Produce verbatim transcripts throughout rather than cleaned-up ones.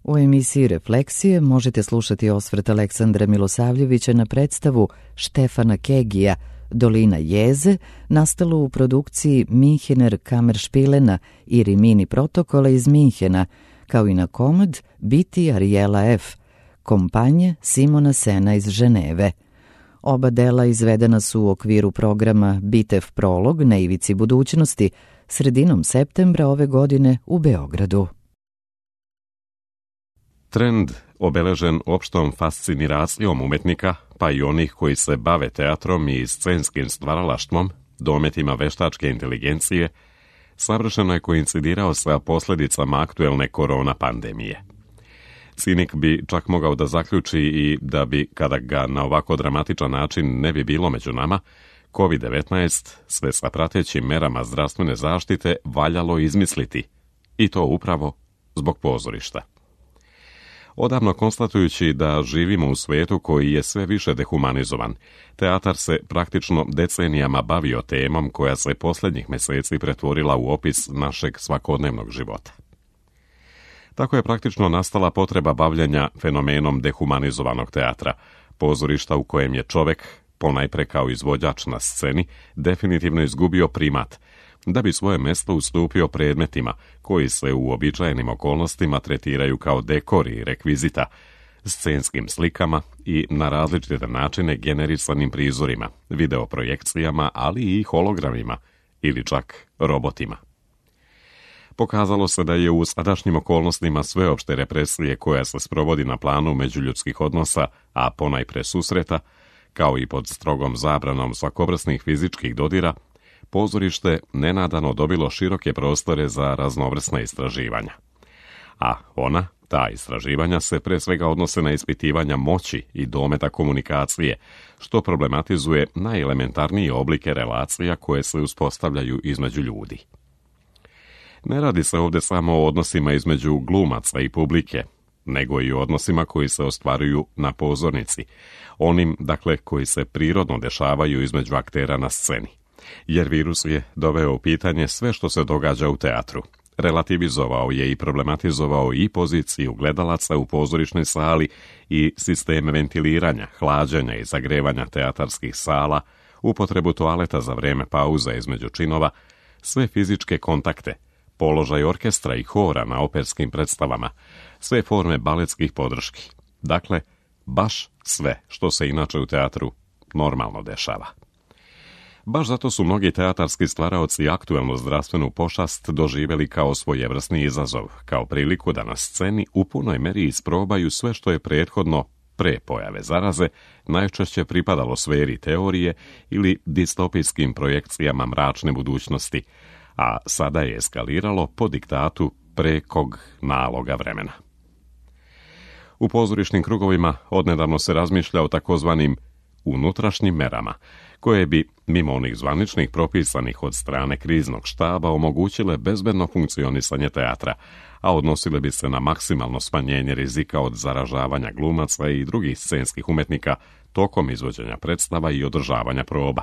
U emisiji Refleksije možete slušati osvrt Aleksandra Milosavljevića na predstavu Štefana Kegija Dolina jeze, nastalo u produkciji Minhener Kammerspielena i Rimini protokola iz Minhena, kao i na komad Biti Ariela F, kompanje Simona Sena iz Ženeve. Oba dela izvedena su u okviru programa Bitev prolog na ivici budućnosti sredinom septembra ove godine u Beogradu. Trend obeležen opštom fasciniracijom umetnika, pa i onih koji se bave teatrom i scenskim stvaralaštvom, dometima veštačke inteligencije, savršeno je koincidirao sa posljedicama aktuelne korona pandemije. Cinik bi čak mogao da zaključi i da bi, kada ga na ovako dramatičan način ne bi bilo među nama, kovid devetnaest sve sa pratećim merama zdravstvene zaštite valjalo izmisliti, i to upravo zbog pozorišta. Odavno konstatujući da živimo u svijetu koji je sve više dehumanizovan, teatar se praktično decenijama bavio temom koja se posljednjih mjeseci pretvorila u opis našeg svakodnevnog života. Tako je praktično nastala potreba bavljenja fenomenom dehumanizovanog teatra, pozorišta u kojem je čovjek, ponajpre kao izvođač na sceni, definitivno izgubio primat, da bi svoje mjesto ustupio predmetima koji se u uobičajenim okolnostima tretiraju kao dekor i rekvizita, scenskim slikama i na različite načine generisanim prizorima, videoprojekcijama, ali i hologramima ili čak robotima. Pokazalo se da je u sadašnjim okolnostima sveopšte represije koja se sprovodi na planu međuljudskih odnosa, a ponajpre susreta, kao i pod strogom zabranom svakobrsnih fizičkih dodira, pozorište nenadano dobilo široke prostore za raznovrsna istraživanja. A ona, ta istraživanja, se pre svega odnose na ispitivanja moći i dometa komunikacije, što problematizuje najelementarnije oblike relacija koje se uspostavljaju između ljudi. Ne radi se ovdje samo o odnosima između glumaca i publike, nego i o odnosima koji se ostvaruju na pozornici, onim, dakle, koji se prirodno dešavaju između aktera na sceni. Jer virus je doveo u pitanje sve što se događa u teatru. Relativizovao je i problematizovao i poziciju gledalaca u pozorišnoj sali i sisteme ventiliranja, hlađenja i zagrevanja teatarskih sala, upotrebu toaleta za vrijeme pauza između činova, sve fizičke kontakte, položaj orkestra i hora na operskim predstavama, sve forme baletskih podrški. Dakle, baš sve što se inače u teatru normalno dešava. Baš zato su mnogi teatarski stvaraoci aktuelnu zdravstvenu pošast doživjeli kao svojevrsni izazov, kao priliku da na sceni u punoj meri isprobaju sve što je prethodno, pre pojave zaraze, najčešće pripadalo sferi teorije ili distopijskim projekcijama mračne budućnosti, a sada je eskaliralo po diktatu prekog naloga vremena. U pozorišnim krugovima odnedavno se razmišlja o takozvanim unutrašnjim merama, koje bi, mimo onih zvaničnih propisanih od strane kriznog štaba, omogućile bezbedno funkcionisanje teatra, a odnosile bi se na maksimalno smanjenje rizika od zaražavanja glumaca i drugih scenskih umetnika tokom izvođenja predstava i održavanja proba.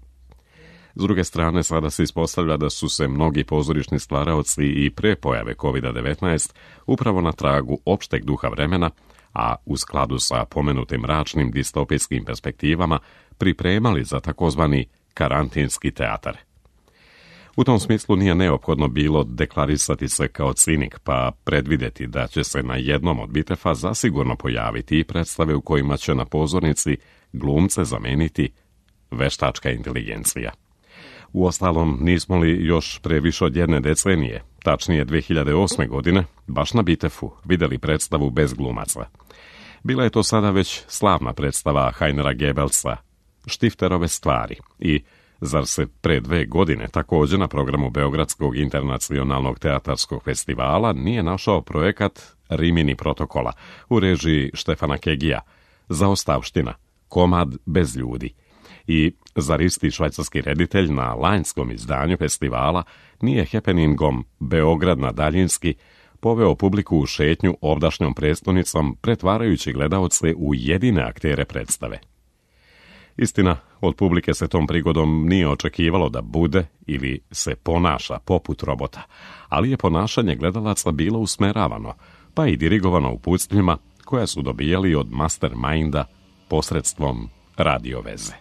S druge strane, sada se ispostavlja da su se mnogi pozorišni stvaraoci i pre pojave kovid devetnaest upravo na tragu opšteg duha vremena, a u skladu sa pomenutim mračnim distopijskim perspektivama pripremali za takozvani karantinski teatar. U tom smislu nije neophodno bilo deklarisati se kao cinik, pa predvidjeti da će se na jednom od bitefa zasigurno pojaviti i predstave u kojima će na pozornici glumce zameniti veštačka inteligencija. Uostalom, nismo li još pre više od jedne decenije, tačnije dve hiljade osme. godine, baš na bitefu vidjeli predstavu bez glumaca. Bila je to sada već slavna predstava Heinera Goebbelsa, Štifterove stvari, i zar se pre dve godine također na programu Beogradskog internacionalnog teatarskog festivala nije našao projekat Rimini protokola u režiji Štefana Kegija, Zaostavština, komad bez ljudi. I zar isti švajcarski reditelj na lanjskom izdanju festivala nije happeningom Beograd na daljinski poveo publiku u šetnju ovdašnjom prestonicom, pretvarajući gledaoce u jedine aktere predstave. Istina, od publike se tom prigodom nije očekivalo da bude ili se ponaša poput robota, ali je ponašanje gledalaca bilo usmeravano, pa i dirigovano uputstvima koja su dobijali od masterminda posredstvom radioveze.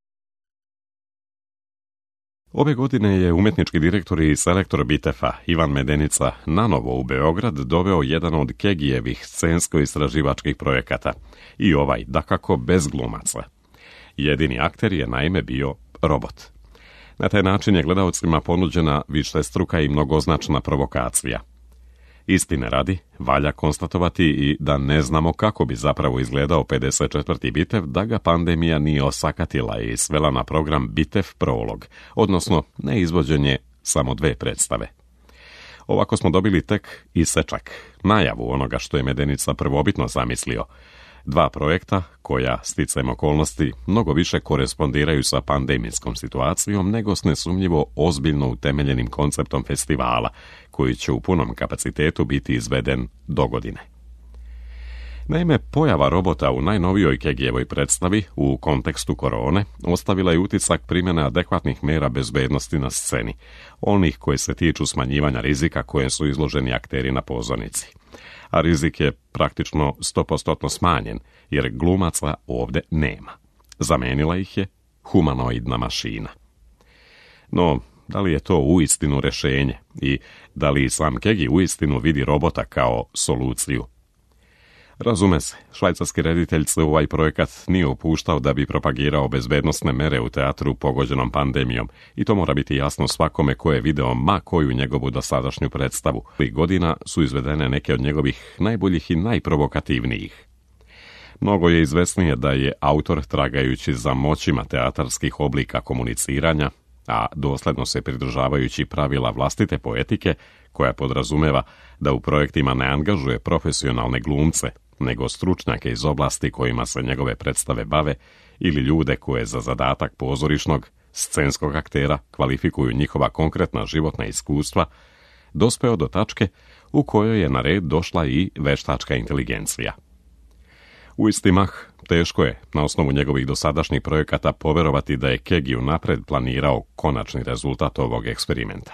Ove godine je umjetnički direktor i selektor Bitefa Ivan Medenica nanovo u Beograd doveo jedan od Kegijevih scensko-istraživačkih projekata i ovaj, dakako, bez glumaca. Jedini akter je naime bio robot. Na taj način je gledaocima ponuđena višestruka i mnogoznačna provokacija. Istine radi, valja konstatovati i da ne znamo kako bi zapravo izgledao pedeset četvrti Bitev da ga pandemija nije osakatila i svela na program Bitev prolog, odnosno neizvođenje samo dve predstave. Ovako smo dobili tek isečak, najavu onoga što je Medenica prvobitno zamislio. Dva projekta koja, sticajem okolnosti, mnogo više korespondiraju sa pandemijskom situacijom nego s nesumnjivo ozbiljno utemeljenim konceptom festivala, koji će u punom kapacitetu biti izveden do godine. Naime, pojava robota u najnovijoj Kegijevoj predstavi u kontekstu korone ostavila je utisak primjene adekvatnih mera bezbednosti na sceni, onih koje se tiču smanjivanja rizika kojem su izloženi akteri na pozornici. A rizik je praktično sto posto smanjen, jer glumaca ovdje nema. Zamenila ih je humanoidna mašina. No, da li je to uistinu rješenje i da li sam Kegi uistinu vidi robota kao soluciju? Razume se, švajcarski reditelj se u ovaj projekat nije upuštao da bi propagirao bezbednosne mere u teatru pogođenom pandemijom i to mora biti jasno svakome ko je video ma koju njegovu dosadašnju predstavu. I godina su izvedene neke od njegovih najboljih i najprovokativnijih. Mnogo je izvesnije da je autor, tragajući za moćima teatarskih oblika komuniciranja, a dosljedno se pridržavajući pravila vlastite poetike, koja podrazumeva da u projektima ne angažuje profesionalne glumce, nego stručnjake iz oblasti kojima se njegove predstave bave ili ljude koje za zadatak pozorišnog, scenskog aktera kvalifikuju njihova konkretna životna iskustva, dospeo do tačke u kojoj je na red došla i veštačka inteligencija. U isti mah, teško je, na osnovu njegovih dosadašnjih projekata, poverovati da je Kegi unapred planirao konačni rezultat ovog eksperimenta.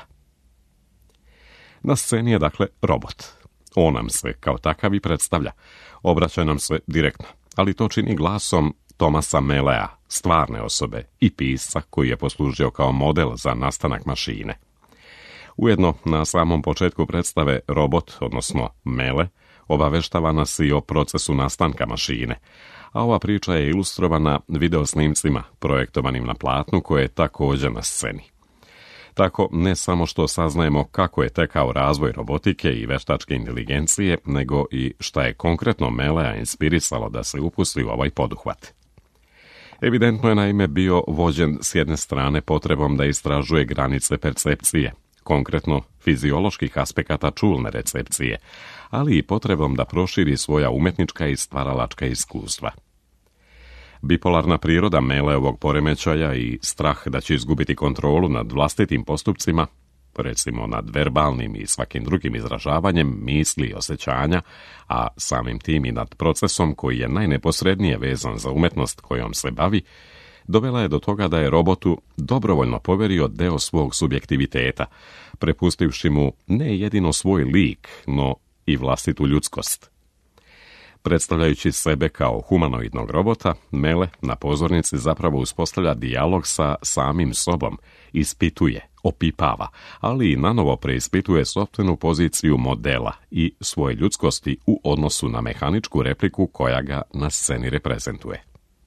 Na sceni je, dakle, robot. On nam se kao takav i predstavlja. Obraća nam se direktno, ali to čini glasom Tomasa Melea, stvarne osobe i pisca koji je poslužio kao model za nastanak mašine. Ujedno, na samom početku predstave robot, odnosno Mele, obaveštava nas i o procesu nastanka mašine, a ova priča je ilustrovana videosnimcima projektovanim na platnu koje je također na sceni. Tako, ne samo što saznajemo kako je tekao razvoj robotike i veštačke inteligencije, nego i šta je konkretno Melea inspirisalo da se upusti u ovaj poduhvat. Evidentno je naime bio vođen s jedne strane potrebom da istražuje granice percepcije, konkretno fizioloških aspekata čulne recepcije, ali i potrebom da proširi svoja umjetnička i stvaralačka iskustva. Bipolarna priroda Meleovog poremećaja i strah da će izgubiti kontrolu nad vlastitim postupcima, recimo nad verbalnim i svakim drugim izražavanjem misli i osjećanja, a samim tim i nad procesom koji je najneposrednije vezan za umjetnost kojom se bavi, dovela je do toga da je robotu dobrovoljno poverio deo svog subjektiviteta, prepustivši mu ne jedino svoj lik, no i vlastitu ljudskost. Predstavljajući sebe kao humanoidnog robota, Mele na pozornici zapravo uspostavlja dijalog sa samim sobom, ispituje, opipava, ali i nanovo preispituje sopstvenu poziciju modela i svoje ljudskosti u odnosu na mehaničku repliku koja ga na sceni reprezentuje.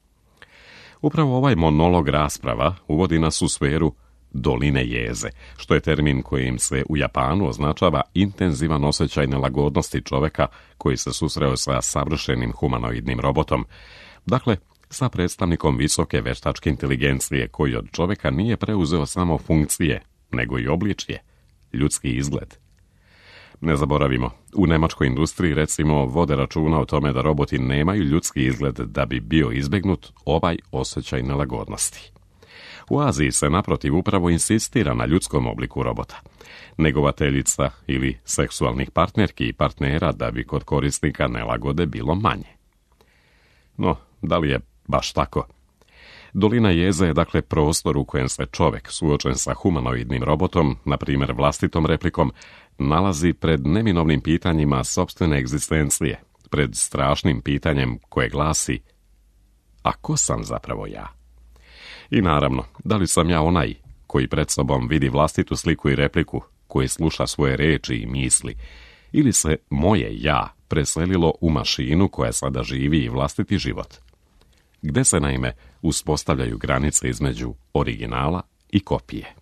Upravo ovaj monolog rasprava uvodi nas u sferu doline jeze, što je termin kojim se u Japanu označava intenzivan osjećaj nelagodnosti čoveka koji se susreo sa savršenim humanoidnim robotom, dakle, sa predstavnikom visoke veštačke inteligencije koji od čoveka nije preuzeo samo funkcije, nego i obličje, ljudski izgled. Ne zaboravimo, u nemačkoj industriji recimo vode računa o tome da roboti nemaju ljudski izgled da bi bio izbjegnut ovaj osjećaj nelagodnosti. U Aziji se naprotiv upravo insistira na ljudskom obliku robota, negovateljica ili seksualnih partnerki i partnera da bi kod korisnika nelagode bilo manje. No, da li je baš tako? Dolina jeze je dakle prostor u kojem se čovjek, suočen sa humanoidnim robotom, na primjer vlastitom replikom, nalazi pred neminovnim pitanjima sopstvene egzistencije, pred strašnim pitanjem koje glasi: a ko sam zapravo ja? I naravno, da li sam ja onaj koji pred sobom vidi vlastitu sliku i repliku, koji sluša svoje reči i misli, ili se moje ja preselilo u mašinu koja sada živi i vlastiti život? Gde se naime uspostavljaju granice između originala i kopije?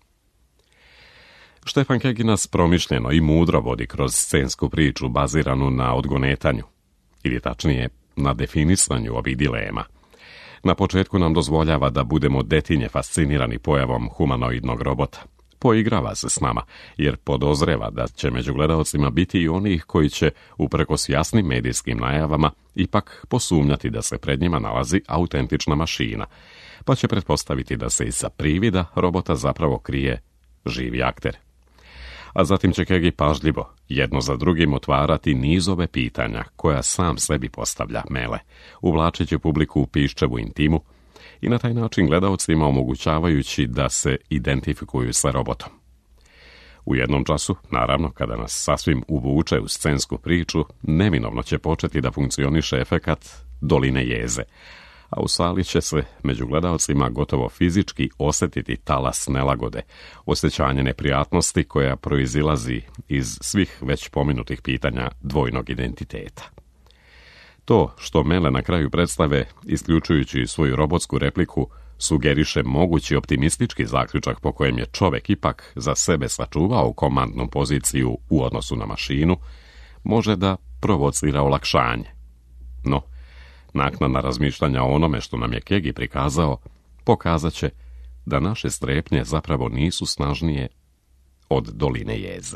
Stefan Kegi nas promišljeno i mudro vodi kroz scensku priču baziranu na odgonetanju, ili tačnije na definisanju ovih dilema. Na početku nam dozvoljava da budemo detinje fascinirani pojavom humanoidnog robota. Poigrava se s nama, jer podozreva da će među gledaocima biti i onih koji će, uprkos jasnim medijskim najavama, ipak posumnjati da se pred njima nalazi autentična mašina, pa će pretpostaviti da se iza privida robota zapravo krije živi akter. A zatim će Kegi pažljivo, jedno za drugim, otvarati nizove pitanja koja sam sebi postavlja Mele, uvlačeći publiku u piščevu intimu i na taj način gledaocima omogućavajući da se identifikuju sa robotom. U jednom času, naravno, kada nas sasvim uvuče u scensku priču, neminovno će početi da funkcioniše efekat doline jeze, a u sali će se među gledaocima gotovo fizički osjetiti talas nelagode, osjećanje neprijatnosti koja proizilazi iz svih već pomenutih pitanja dvojnog identiteta. To što Mele na kraju predstave, isključujući svoju robotsku repliku, sugeriše mogući optimistički zaključak po kojem je čovjek ipak za sebe sačuvao komandnu poziciju u odnosu na mašinu, može da provocira olakšanje. No, naknadna razmišljanja o onome što nam je Kegi prikazao, pokazat će da naše strepnje zapravo nisu snažnije od doline jeze.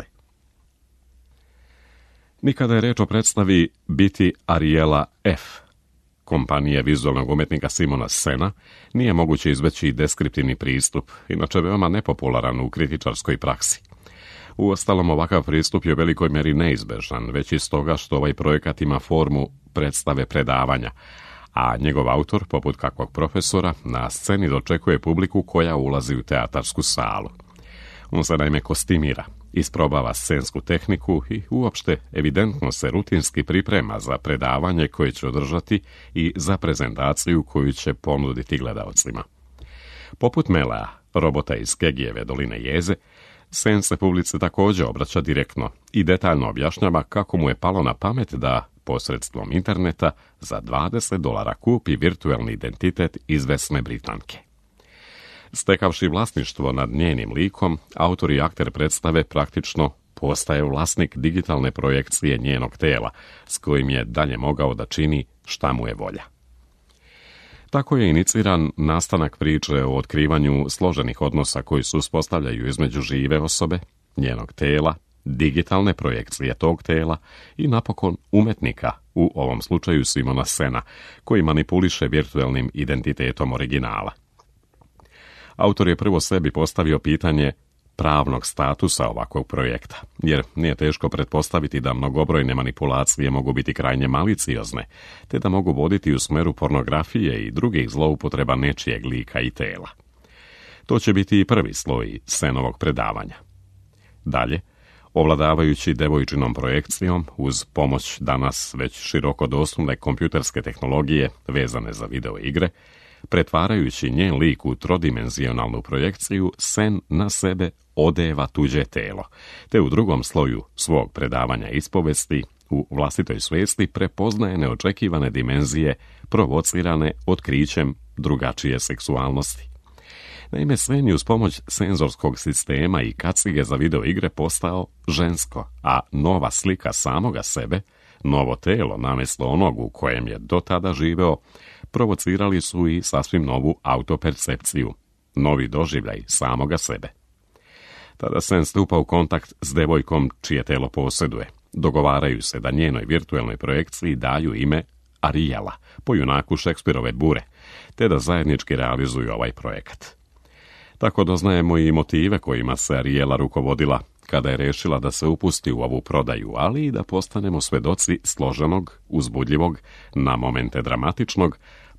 Nikada je reč o predstavi biti Ariela F. kompanije vizualnog umjetnika Simona Sena, nije moguće izbeći deskriptivni pristup, inače veoma nepopularan u kritičarskoj praksi. Uostalom, ovakav pristup je u velikoj mjeri neizbežan, već iz toga što ovaj projekat ima formu predstave predavanja, a njegov autor, poput kakvog profesora, na sceni dočekuje publiku koja ulazi u teatarsku salu. On se naime kostimira, isprobava scensku tehniku i uopšte evidentno se rutinski priprema za predavanje koje će održati i za prezentaciju koju će ponuditi gledaocima. Poput Melea, robota iz Kegijeve doline jeze, Sen se publici također obraća direktno i detaljno objašnjava kako mu je palo na pamet da posredstvom interneta za dvadeset dolara kupi virtualni identitet izvesne Britanke. Stekavši vlasništvo nad njenim likom, autor i akter predstave praktično postaje vlasnik digitalne projekcije njenog tela, s kojim je dalje mogao da čini šta mu je volja. Tako je iniciran nastanak priče o otkrivanju složenih odnosa koji se uspostavljaju između žive osobe, njenog tela, digitalne projekcije tog tela i napokon umetnika, u ovom slučaju Simona Sena, koji manipuliše virtualnim identitetom originala. Autor je prvo sebi postavio pitanje pravnog statusa ovakvog projekta, jer nije teško pretpostaviti da mnogobrojne manipulacije mogu biti krajnje maliciozne, te da mogu voditi u smeru pornografije i drugih zloupotreba nečijeg lika i tela. To će biti i prvi sloj Senovog predavanja. Dalje, ovladavajući devojčinom projekcijom, uz pomoć danas već široko dostupne kompjuterske tehnologije vezane za video igre, pretvarajući njen lik u trodimenzionalnu projekciju, Sen na sebe odeva tuđe telo, te u drugom sloju svog predavanja ispovesti u vlastitoj svijesti prepoznaje neočekivane dimenzije provocirane otkrićem drugačije seksualnosti. Naime, Sen je uz pomoć senzorskog sistema i kacige za video igre postao žensko, a nova slika samoga sebe, novo telo namjesto onog u kojem je do tada živeo, provocirali su i sasvim novu autopercepciju, novi doživljaj samoga sebe. Tada Sen stupa u kontakt s devojkom čije telo posjeduje. Dogovaraju se da njenoj virtualnoj projekciji daju ime Ariela, po junaku Šekspirove Bure, te da zajednički realizuju ovaj projekat. Tako doznajemo i motive kojima se Ariela rukovodila kada je rešila da se upusti u ovu prodaju, ali i da postanemo svedoci složenog, uzbudljivog, na momente dramatičnog,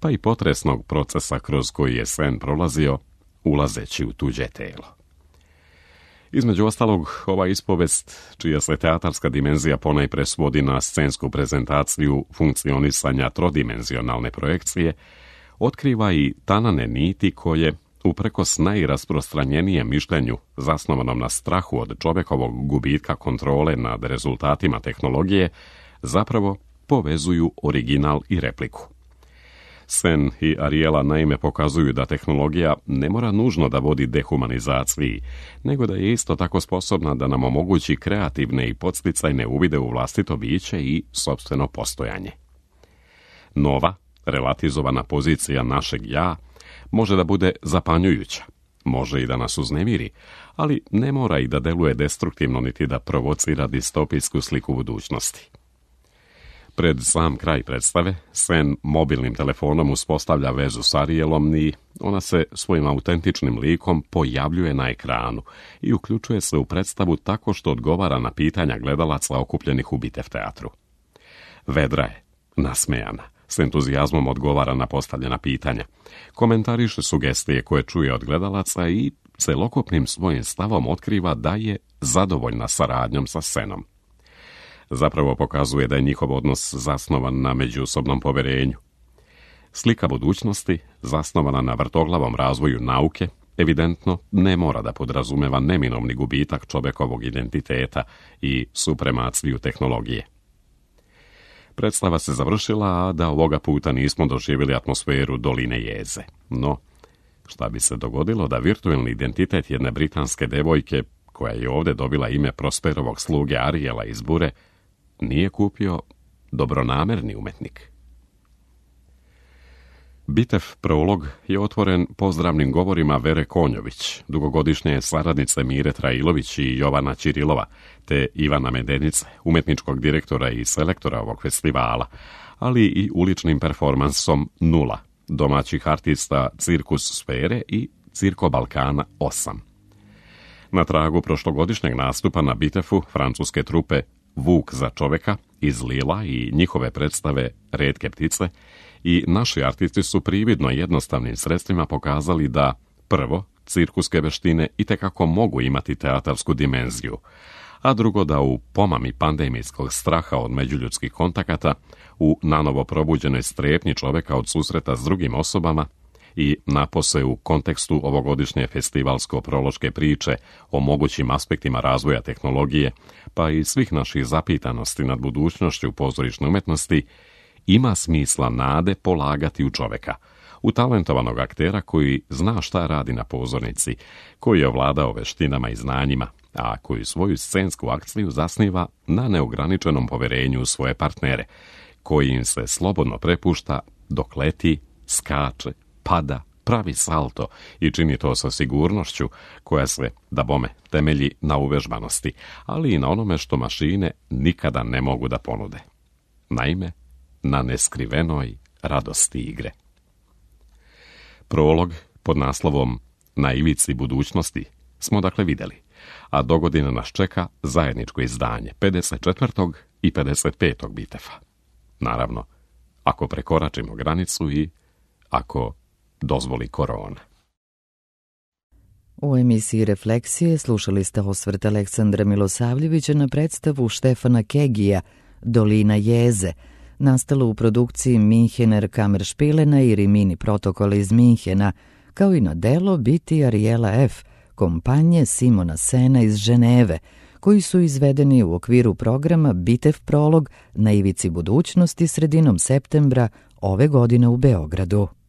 pa i potresnog procesa kroz koji je sen prolazio, ulazeći u tuđe telo. Između ostalog, ova ispovest, čija se teatarska dimenzija ponajpre svodi na scensku prezentaciju funkcionisanja trodimenzionalne projekcije, otkriva i tanane niti koje, uprkos najrasprostranjenijem mišljenju zasnovanom na strahu od čovjekovog gubitka kontrole nad rezultatima tehnologije, zapravo povezuju original i repliku. Sen i Ariela naime pokazuju da tehnologija ne mora nužno da vodi dehumanizaciji, nego da je isto tako sposobna da nam omogući kreativne i podsticajne uvide u vlastito biće i sopstveno postojanje. Nova, relativizovana pozicija našeg ja može da bude zapanjujuća, može i da nas uznemiri, ali ne mora i da deluje destruktivno niti da provocira distopijsku sliku budućnosti. Pred sam kraj predstave, Sen mobilnim telefonom uspostavlja vezu s Arielom i ona se svojim autentičnim likom pojavljuje na ekranu i uključuje se u predstavu tako što odgovara na pitanja gledalaca okupljenih u Bitev teatru. Vedra je, nasmejana, s entuzijazmom odgovara na postavljena pitanja, komentariše sugestije koje čuje od gledalaca i celokupnim svojim stavom otkriva da je zadovoljna saradnjom sa Senom. Zapravo pokazuje da je njihov odnos zasnovan na međusobnom poverenju. Slika budućnosti, zasnovana na vrtoglavom razvoju nauke, evidentno ne mora da podrazumeva neminovni gubitak čovjekovog identiteta i supremaciju tehnologije. Predstava se završila, a da ovoga puta nismo doživjeli atmosferu Doline jeze. No, šta bi se dogodilo da virtualni identitet jedne britanske devojke, koja je ovdje dobila ime Prosperovog sluge Ariela iz Bure, nije kupio dobronamerni umetnik? Bitev prolog je otvoren pozdravnim govorima Vere Konjović, dugogodišnje saradnice Mire Trailović i Jovana Čirilova, te Ivana Medenice, umetničkog direktora i selektora ovog festivala, ali i uličnim performansom Nula, domaćih artista Cirkus Sfere i Cirko Balkana osam. Na tragu prošlogodišnjeg nastupa na Bitefu francuske trupe Vuk za čoveka iz Lila i njihove predstave Retke ptice, i naši artisti su prividno jednostavnim sredstvima pokazali da, prvo, cirkuske veštine itekako mogu imati teatarsku dimenziju, a drugo da u pomami pandemijskog straha od međuljudskih kontakata, u nanovo probuđenoj strepnji čoveka od susreta s drugim osobama i napose u kontekstu ovogodišnje festivalsko-prološke priče o mogućim aspektima razvoja tehnologije, pa i svih naših zapitanosti nad budućnošću pozorišne umetnosti, ima smisla nade polagati u čoveka, u talentovanog aktera koji zna šta radi na pozornici, koji je ovladao veštinama i znanjima, a koji svoju scensku akciju zasniva na neograničenom poverenju u svoje partnere, koji im se slobodno prepušta dok leti, skače, pada, pravi salto i čini to sa sigurnošću koja se, da bome, temelji na uvežbanosti, ali i na onome što mašine nikada ne mogu da ponude. Naime, na neskrivenoj radosti igre. Prolog pod naslovom Na ivici budućnosti smo dakle vidjeli, a dogodine nas čeka zajedničko izdanje pedeset četvrtog i pedeset petog Bitefa. Naravno, ako prekoračimo granicu i ako dozvoli korona. U emisiji Refleksije slušali ste osvrt Aleksandra Milosavljevića na predstavu Štefana Kegija Dolina jeze, nastalo u produkciji Minhener Kammerspielena i Rimini protokola iz Minhena, kao i na delo Biti Ariela F, kompanje Simona Sena iz Ženeve, koji su izvedeni u okviru programa Bitev prolog na ivici budućnosti sredinom septembra ove godine u Beogradu.